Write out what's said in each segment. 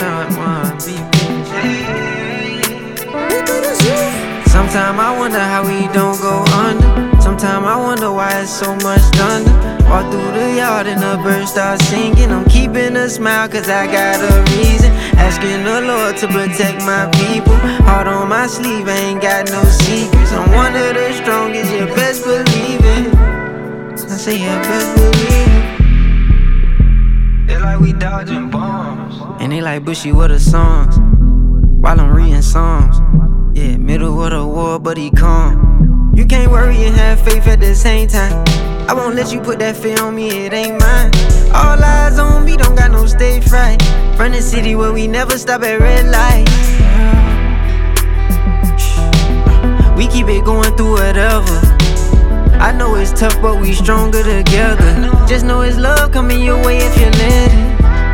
Sometimes I wonder how we don't go under. Sometimes I wonder why it's so much thunder. Walk through the yard and the birds start singing. I'm keeping a smile cause I got a reason. Asking the Lord to protect my people. Heart on my sleeve, I ain't got no secrets. I'm one of the strongest, you best believe it. I say you best believe it. It's like we dodging bombs. And they like Bushy, what are songs? While I'm reading Psalms. Yeah, middle of the war, but he calm. You can't worry and have faith at the same time. I won't let you put that fear on me, it ain't mine. All eyes on me, don't got no stage fright. From the city where we never stop at red lights. We keep it going through whatever. I know it's tough, but we stronger together. Just know it's love coming your way if you let it.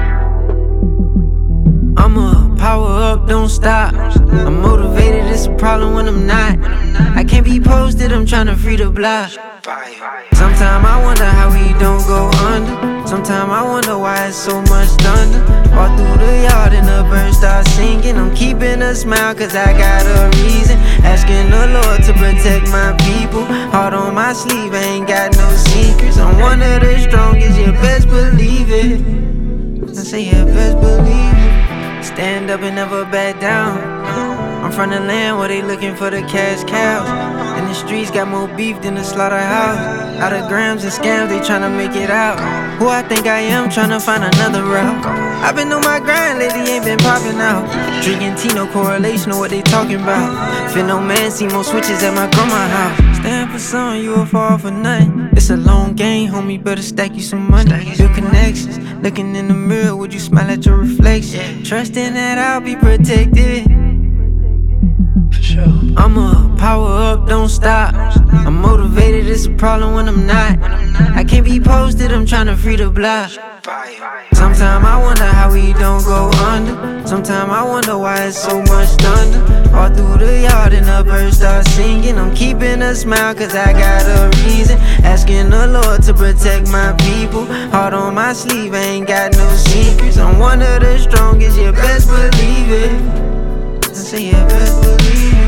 I'ma power up, don't stop. I'm motivated, it's a problem when I'm not. I can't be posted, I'm tryna free the block. Sometimes I wonder how we don't go under. Sometimes I wonder why it's so much thunder. Walk through the yard and the birds start singing. I'm keeping a smile cause I got a reason. Asking the Lord to protect my people. Heart on my sleeve, I ain't got no secrets. I'm one of the strongest, you best believe it. I say you best believe it. Stand up and never back down. I'm from the land where they looking for the cash cows. And the streets got more beef than the slaughterhouse. Out of grams and scams, they tryna make it out. Who I think I am, tryna find another route. I've been on my grind lately, ain't been popping out. Drinking tea, no correlation to what they talking about. Feel no man, see more switches at my grandma's house. Stand for something, you will fall for nothing. It's a long game, homie, better stack you some money. Build connections, looking in the mirror, would you smile at your reflection? Trusting that I'll be protected. I'ma power up, don't stop. I'm motivated, it's a problem when I'm not. I can't be posted, I'm tryna free the block. Sometimes I wonder how we don't go under. Sometimes I wonder why it's so much thunder. All through the yard and the birds start singing. I'm keeping a smile cause I got a reason. Asking the Lord to protect my people. Heart on my sleeve, I ain't got no secrets. I'm one of the strongest, you best believe it. I say you best believe it.